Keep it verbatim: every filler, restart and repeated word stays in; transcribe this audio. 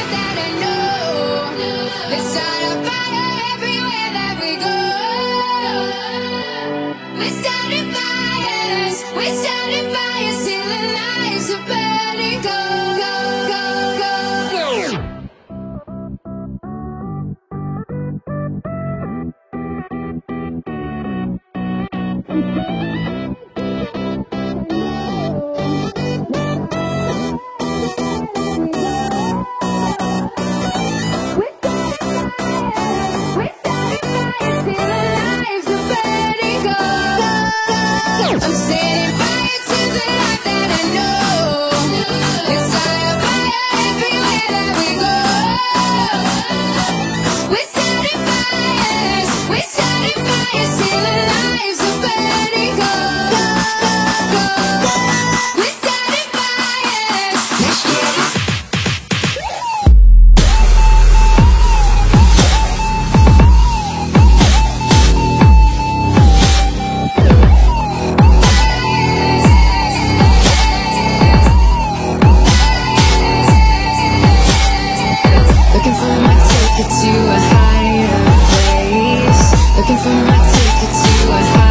life that I know. Let's start a fire everywhere that we go. We're starting fires, we're starting fires till the lives are burning. Go, go, go, go, go. I'm setting fire to the life that I know. Let's start a fire everywhere that we go. We're starting fires, we're starting fires till the lives are burning. Go, go, go. We're starting fires. Let's get it. Looking for my ticket to a higher place. Looking for my ticket to a higher